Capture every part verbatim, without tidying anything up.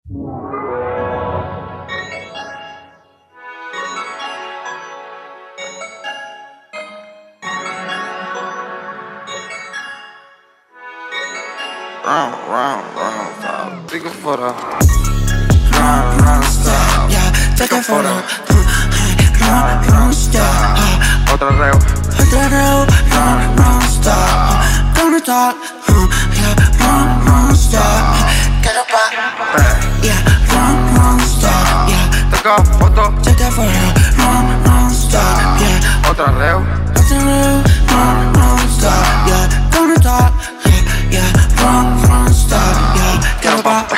Round, round, round, stop. Take a photo. Round, round, stop. Yeah, take a photo. Round, round, stop. Otra reo. Otra reo. Round, round, stop. Gonna talk. Yeah, round, round, stop. Get up, yeah, round, round, stop. Yeah, take a photo. take a photo. Round, round, stop. Yeah, Otra reo. otra reo. Round, round, stop. Yeah, gonna talk. Yeah, run, run, stop, yeah, get up.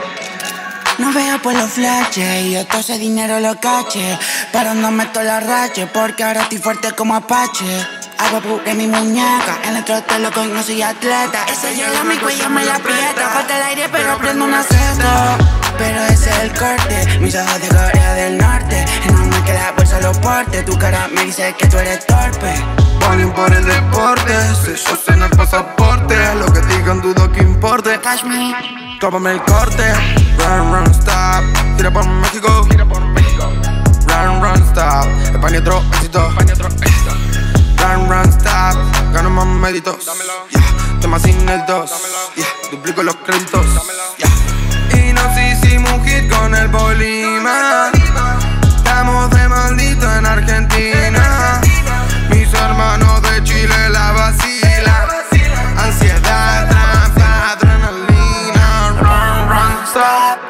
No veo por los flashes y yo todo ese dinero lo caché. Parándome toda la rache porque ahora estoy fuerte como Apache. Hago pure mi muñeca, en el trote loco y no soy atleta. Ese hielo a mi cuello me la aprieta. Falta el aire pero prendo una cesta. Pero ese es el corte, mis ojos de Corea del Norte. No me queda bolsa los portes, tu cara me dice que tú eres torpe. Balling por el deporte, sellos en el pasaporte. Lo que digan dudo que importe. Cash me, Tómame el corte. Run, run, stop. Tira por México. Tira por México. Run, run, stop. España otro éxito. España otro éxito. Run, run, stop. Gano más méritos. Dámelo. Yeah. Tema sin el dos. Yeah. Duplico los créditos. Dámelo. Yeah. Y nos hicimos un hit con el Bolívar. Estamos de maldito en Argentina. Mis hermanos de Chile la vacilan. Ansiedad, trampa, adrenalina. Run, run, stop.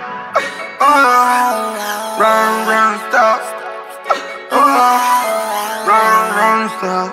Oh. Run, run, stop. Oh. Run, run, stop.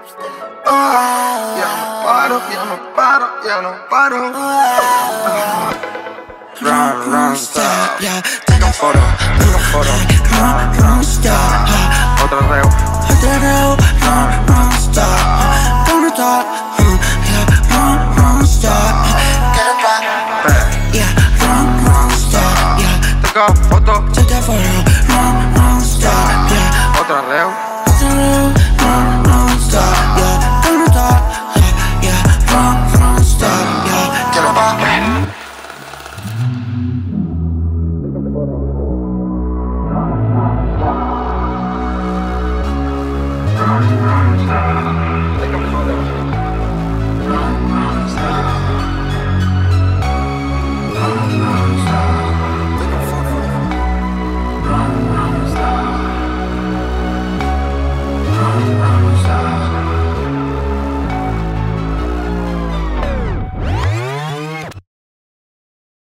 Oh. Ya no paro, ya no paro, ya no paro. Oh. Run, run, stop. yeah, Take a photo, take a photo. run, run, stop. Otra reo. Otra reo, run, run, stop. Gonna talk, yeah, run, run, stop. Get up, yeah, run, run, stop. Yeah, Take a photo. take a photo, run, run, stop. Yeah, Otra reo. otra reo.